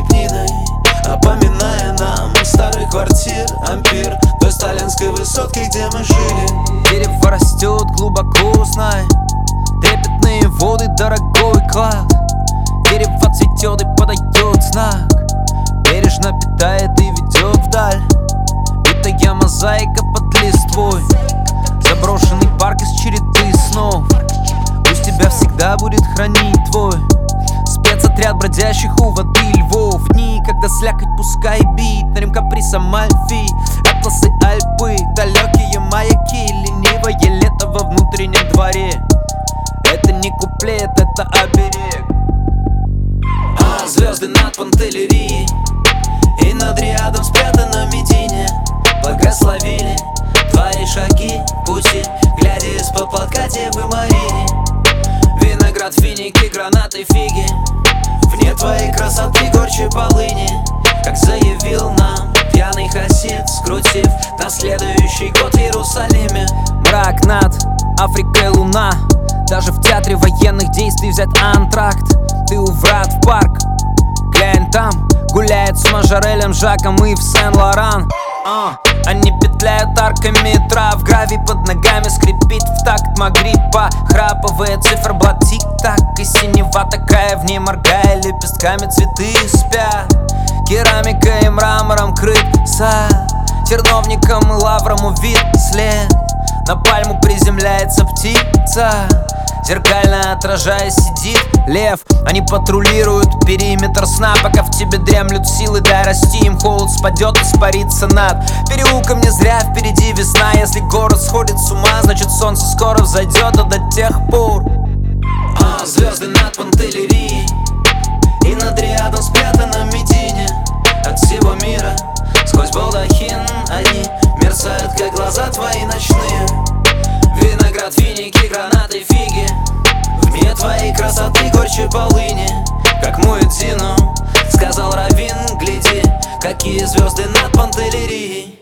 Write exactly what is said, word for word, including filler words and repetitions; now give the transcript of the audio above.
степниной, напоминая нам старых квартир ампир той сталинской высотки, где мы жили. Дерево растет глубоко, знай, трепетные воды, дорогой клад. Дерево цветет и подает знак, бережно питает и ведет вдаль. Битая мозаика под листвой, заброшенный парк из череды снов. Пусть тебя всегда будет хранить твой спецотряд бродящих у воды львов. Дни, когда слякоть пускай бит на рем каприса Мальфи, атласы Альпы, далекие маяки, ленивое лето во внутреннем дворе. Это не куплет, это оберег. А звезды над Пантелерией и над Риадом спрятано Медине благословили твои шаги в пути, глядя из-под платка Девы Марии. Виноград, финики, гранаты, фиги, вне твоей красоты горче полыни, как заявил нам пьяный хасид, скрутив на следующий год в Иерусалиме. Мрак над Африкой, луна, даже в театре военных действий взять антракт. Ты у врат в парк, глянь там, гуляет с Мажорелем, Жаком и в Сен-Лоран. uh, Они петляют арками трав, гравий под ногами скрипит в такт Магриппа. Храповые циферблат тик-так, и синева такая, в ней моргая лепестками цветы спят. Керамика и мрамором крыт сад, терновником и лавром увид след. На пальму приземляется птица, зеркально отражаясь сидит лев. Они патрулируют периметр сна, пока в тебе дремлют силы, дай расти им, холод спадет, испарится над переулком. Не зря впереди весна, если город сходит с ума, значит солнце скоро взойдет, а до тех пор а звезды над Пантелерией и над Риадом спрятано Медине от всего мира. Сквозь балдахин они мерцают, как глаза твои ночные. Виноград, финики, гранаты, фиги, вне твоей красоты горче полыни, как Муэдзину сказал Равин, гляди, какие звезды над Пантелерией.